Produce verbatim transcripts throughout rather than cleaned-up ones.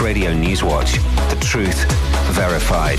Radio Newswatch. The truth verified.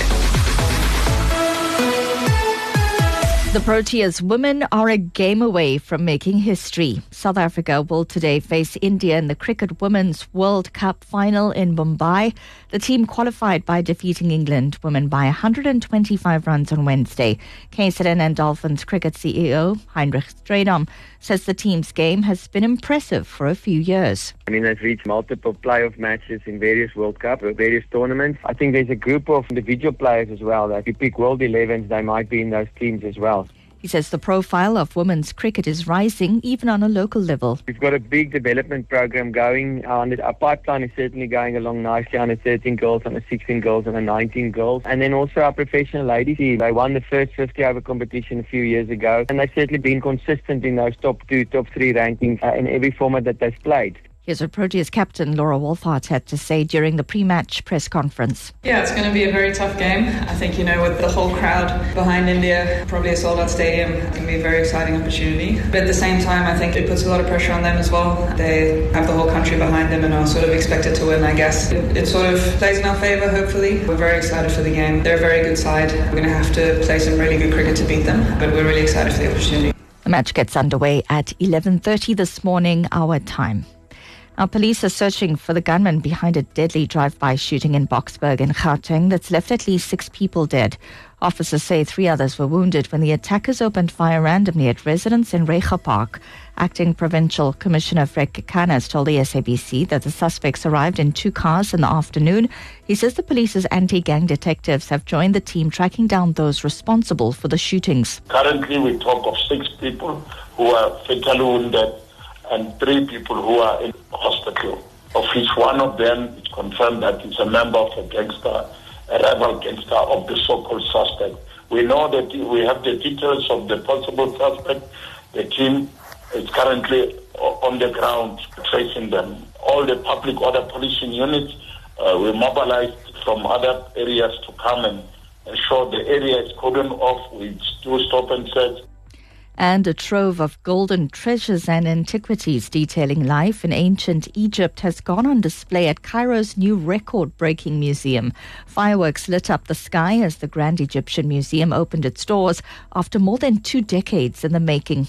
The Proteas women are a game away from making history. South Africa will today face India in the Cricket Women's World Cup final in Mumbai. The team qualified by defeating England women by one hundred twenty-five runs on Wednesday. K Z N and Dolphins cricket C E O Heinrich Strydom says the team's game has been impressive for a few years. I mean, they've reached multiple playoff matches in various World Cup, various tournaments. I think there's a group of individual players as well that if you pick World elevens, they might be in those teams as well. He says the profile of women's cricket is rising even on a local level. We've got a big development program going. Uh, our pipeline is certainly going along nicely on the thirteen girls, on the sixteen girls, and the nineteen girls. And then also our professional ladies team. They won the first fifty over competition a few years ago. And they've certainly been consistent in those top two, top three rankings uh, in every format that they've played. Here's what Proteas captain Laura Wolfhard had to say during the pre-match press conference. Yeah, it's going to be a very tough game. I think, you know, with the whole crowd behind India, probably a sold-out stadium, it's going to be a very exciting opportunity. But at the same time, I think it puts a lot of pressure on them as well. They have the whole country behind them and are sort of expected to win, I guess. It, it sort of plays in our favour, hopefully. We're very excited for the game. They're a very good side. We're going to have to play some really good cricket to beat them, but we're really excited for the opportunity. The match gets underway at eleven thirty this morning, our time. Now, police are searching for the gunman behind a deadly drive-by shooting in Boksburg in Gauteng that's left at least six people dead. Officers say three others were wounded when the attackers opened fire randomly at residents in Reiger Park. Acting Provincial Commissioner Fred Kekanas told the S A B C that the suspects arrived in two cars in the afternoon. He says the police's anti-gang detectives have joined the team tracking down those responsible for the shootings. Currently, we talk of six people who are fatally wounded and three people who are in hospital, of which one of them is confirmed that he's a member of a gangster, a rival gangster of the so-called suspect. We know that we have the details of the possible suspect. The team is currently on the ground tracing them. All the public order policing units uh, were mobilized from other areas to come and ensure the area is cordoned off. We do stop and search. And a trove of golden treasures and antiquities detailing life in ancient Egypt has gone on display at Cairo's new record-breaking museum. Fireworks lit up the sky as the Grand Egyptian Museum opened its doors after more than two decades in the making.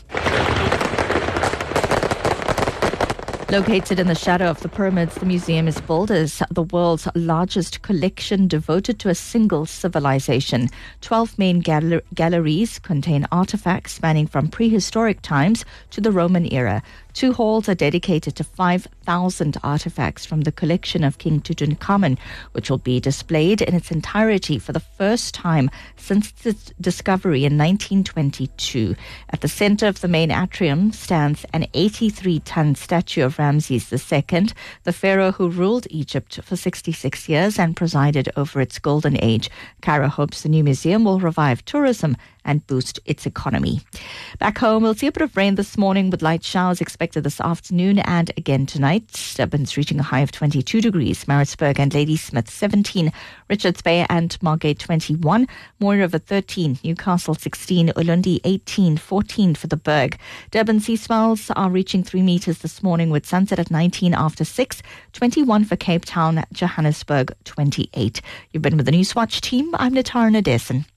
Located in the shadow of the pyramids, the museum is billed as the world's largest collection devoted to a single civilization. Twelve main gal- galleries contain artifacts spanning from prehistoric times to the Roman era. Two halls are dedicated to five thousand artifacts from the collection of King Tutankhamun, which will be displayed in its entirety for the first time since its discovery in nineteen twenty-two. At the center of the main atrium stands an eighty-three ton statue of Ramses the Second, the pharaoh who ruled Egypt for sixty-six years and presided over its golden age. Cairo hopes the new museum will revive tourism and boost its economy. Back home, we'll see a bit of rain this morning with light showers expected this afternoon and again tonight. Durban's reaching a high of twenty-two degrees. Maritzburg and Ladysmith seventeen. Richards Bay and Margate twenty-one. Mooi River thirteen. Newcastle sixteen. Ulundi eighteen. fourteen for the Berg. Durban sea swells are reaching three metres this morning with sunset at nineteen after six. twenty-one for Cape Town. Johannesburg twenty-eight. You've been with the Newswatch team. I'm Natara Nadesan.